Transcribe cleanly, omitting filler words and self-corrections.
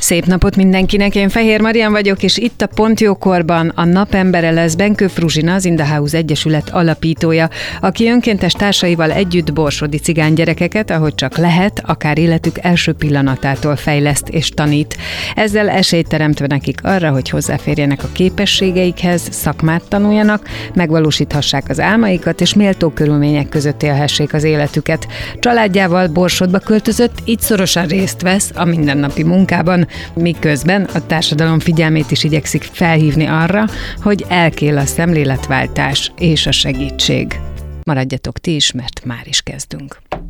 Szép napot mindenkinek, én Fehér Marian vagyok, és itt a Pontjókorban a napembere lesz Benkő Fruzsina, az In The House Egyesület alapítója, aki önkéntes társaival együtt borsodi cigánygyerekeket, ahogy csak lehet, akár életük első pillanatától fejleszt és tanít. Ezzel esélyt teremtve nekik arra, hogy hozzáférjenek a képességeikhez, szakmát tanuljanak, megvalósíthassák az álmaikat, és méltó körülmények között élhessék az életüket. Családjával Borsodba költözött, így szorosan részt vesz a mindennapi munkában, miközben a társadalom figyelmét is igyekszik felhívni arra, hogy elkél a szemléletváltás és a segítség. Maradjatok ti is, mert már is kezdünk.